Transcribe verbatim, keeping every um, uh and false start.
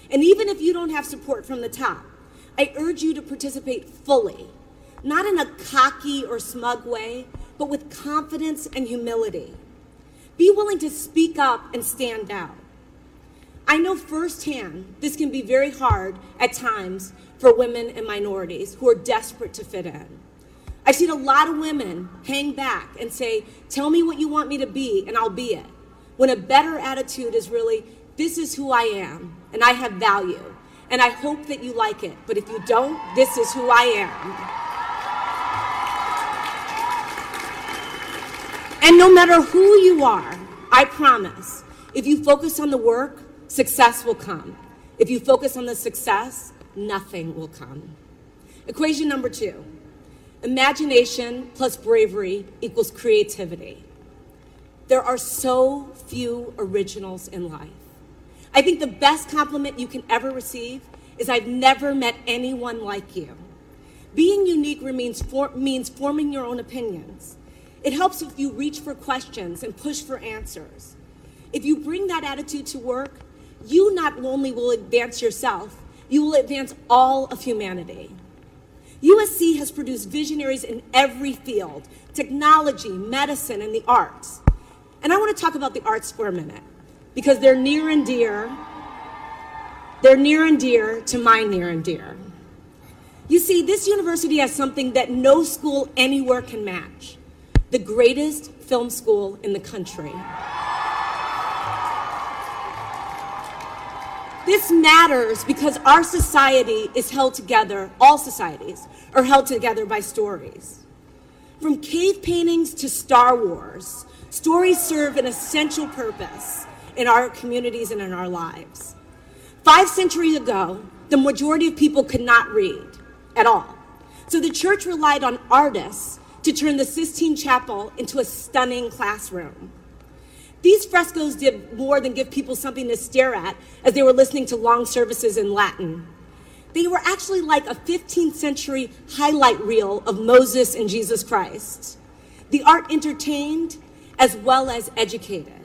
And even if you don't have support from the top, I urge you to participate fully, not in a cocky or smug way, but with confidence and humility. Be willing to speak up and stand out. I know firsthand this can be very hard at times for women and minorities who are desperate to fit in. I've seen a lot of women hang back and say, tell me what you want me to be and I'll be it. When a better attitude is really, this is who I am and I have value and I hope that you like it. But if you don't, this is who I am. And no matter who you are, I promise, if you focus on the work, success will come. If you focus on the success, nothing will come. Equation number two. Imagination plus bravery equals creativity. There are so few originals in life. I think the best compliment you can ever receive is I've never met anyone like you. Being unique means, for, means forming your own opinions. It helps if you reach for questions and push for answers. If you bring that attitude to work, you not only will advance yourself, you will advance all of humanity. U S C has produced visionaries in every field, technology, medicine, and the arts. And I want to talk about the arts for a minute, because they're near and dear, they're near and dear to my near and dear. You see, this university has something that no school anywhere can match, the greatest film school in the country. This matters because our society is held together, all societies are held together by stories. From cave paintings to Star Wars, stories serve an essential purpose in our communities and in our lives. Five centuries ago, the majority of people could not read at all. So the church relied on artists to turn the Sistine Chapel into a stunning classroom. These frescoes did more than give people something to stare at as they were listening to long services in Latin. They were actually like a fifteenth century highlight reel of Moses and Jesus Christ. The art entertained as well as educated.